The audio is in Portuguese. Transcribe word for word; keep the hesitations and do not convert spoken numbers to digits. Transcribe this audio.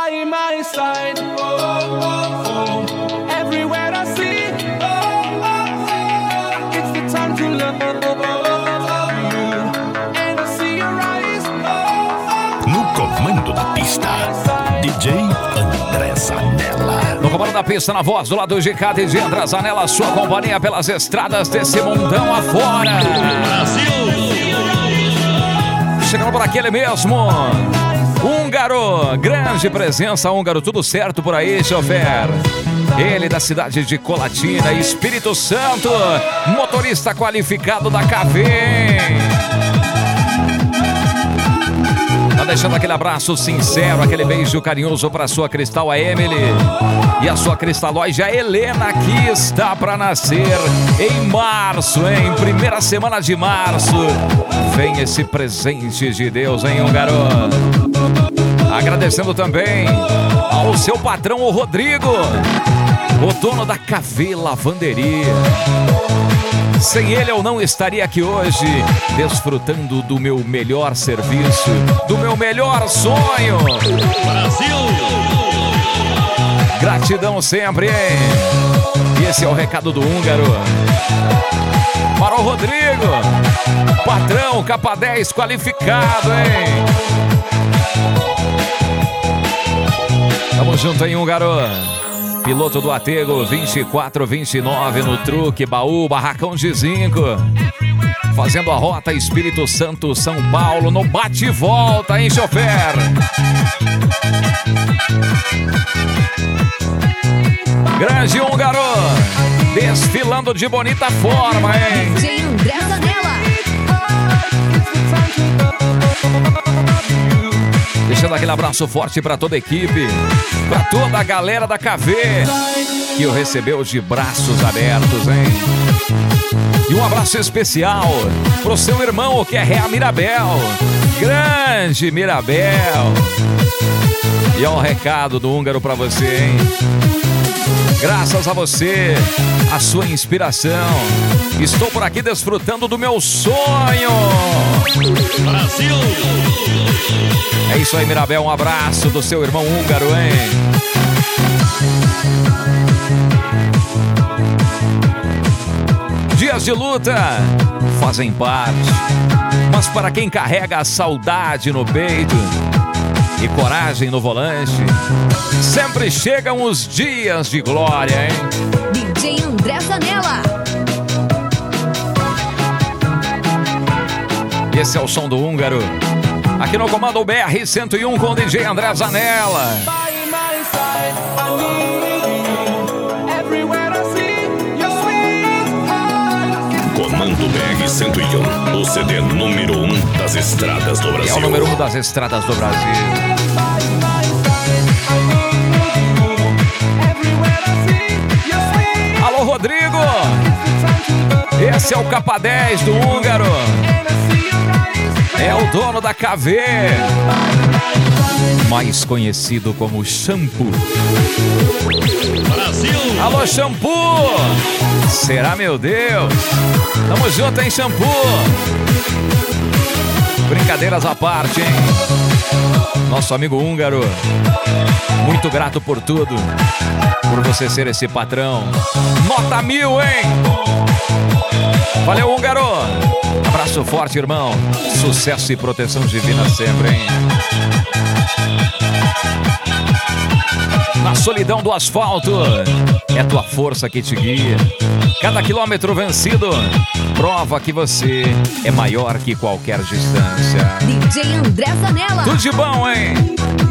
by my side. Oh, oh, oh. Everywhere I see, oh, oh, oh. It's the time to love you. And I see your eyes. Oh, oh. No comando da pista, D J André Zanella. No comando da pista, na voz do lado de cá, D J André Zanella, sua companhia pelas estradas desse mundão afora. Brasil! Chegando por aqui ele mesmo, Húngaro, grande presença, Húngaro, tudo certo por aí, chofer? Ele da cidade de Colatina, Espírito Santo, motorista qualificado da Cavém. Tá deixando aquele abraço sincero, aquele beijo carinhoso para sua Cristal, a Emily, e a sua cristalóide, a Helena, que está para nascer em março, hein? Primeira semana de março. Vem esse presente de Deus, hein, Húngaro? Agradecendo também ao seu patrão, o Rodrigo, o dono da Cavê Lavanderia. Sem ele eu não estaria aqui hoje, desfrutando do meu melhor serviço, do meu melhor sonho. Brasil! Gratidão sempre, hein? E esse é o recado do Húngaro para o Rodrigo, patrão, capa dez qualificado, hein? Tamo junto, hein, Húngaro? Piloto do Atego vinte e quatro vinte e nove no truque, baú, barracão de zinco. Fazendo a rota Espírito Santo, São Paulo, no bate e volta, hein, chofer? Grande Húngaro, desfilando de bonita forma, hein? D J André Zanella. Deixando aquele abraço forte para toda a equipe, para toda a galera da Cavê, que o recebeu de braços abertos, hein? E um abraço especial pro seu irmão, que é Réa Mirabel. Grande Mirabel. E é um recado do Húngaro para você, hein? Graças a você, a sua inspiração, estou por aqui desfrutando do meu sonho. Brasil! É isso aí, Mirabel, um abraço do seu irmão Húngaro, hein? Dias de luta fazem parte, mas para quem carrega a saudade no peito e coragem no volante, sempre chegam os dias de glória, hein? D J André Zanella. Esse é o som do Húngaro, aqui no comando B R cento e um com o D J André Zanella. by my side. I need you. Everywhere I see your sweet eyes. Comando B R cento e um, o C D número um das estradas do Brasil. É o número um das estradas do Brasil. Alô, Rodrigo! Esse é o capa dez do Húngaro. É o dono da Cavê, mais conhecido como Shampoo. Brasil! Alô, Shampoo! Será, meu Deus? Tamo junto, hein, Shampoo? Brincadeiras à parte, hein? Nosso amigo Húngaro, muito grato por tudo, por você ser esse patrão. Nota mil, hein? Valeu, Húngaro! Abraço forte, irmão. Sucesso e proteção divina sempre, hein? Na solidão do asfalto, é tua força que te guia. Cada quilômetro vencido prova que você é maior que qualquer distância. D J André Zanella. Tudo de bom, hein?